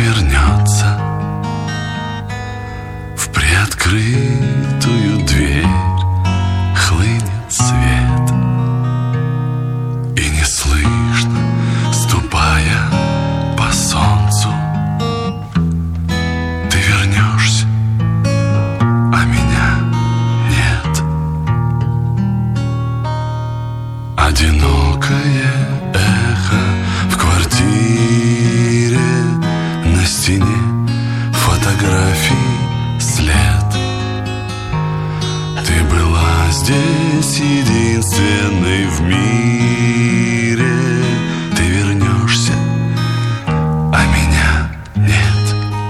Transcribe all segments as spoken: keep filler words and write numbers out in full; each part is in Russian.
вернется в приоткрытую дверь. Хлынет свет, и не слышно, ступая по солнцу, ты вернешься, а меня нет. Одинокое эхо в квартире, на стене фотографий след. Ты была здесь единственной в мире. Ты вернешься, а меня нет.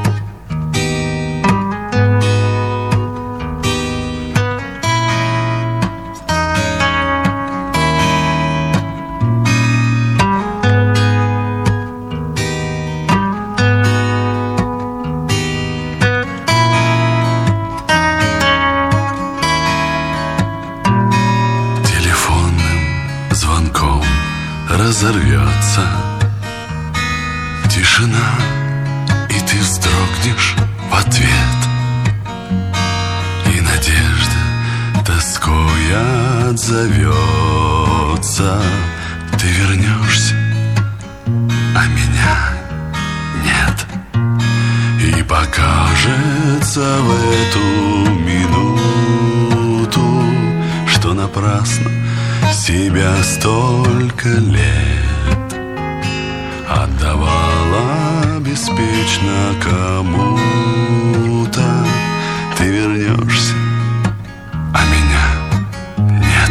Звонком разорвется тишина, и ты вздрогнешь в ответ. И надежда тоской отзовется. Ты вернешься, а меня нет. И покажется в эту минуту, что напрасно себя столько лет отдавала беспечно кому-то. Ты вернешься, а меня нет.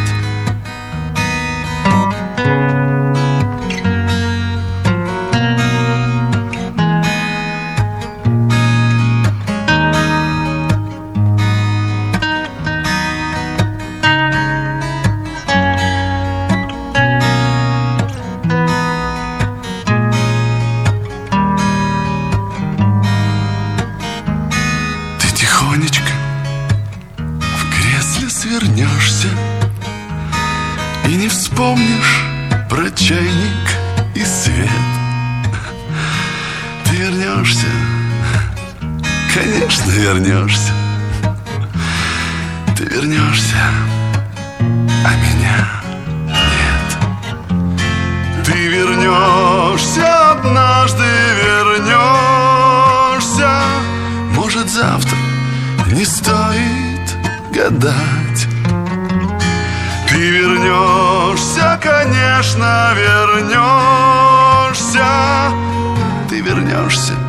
Тихонечко в кресле свернешься и не вспомнишь про чайник и свет. Ты вернешься, конечно, вернешься. Ты вернешься, а меня нет. Ты вернешься, однажды вернешься. Может, завтра, не стоит гадать. Ты вернешься, конечно, вернешься. Ты вернешься,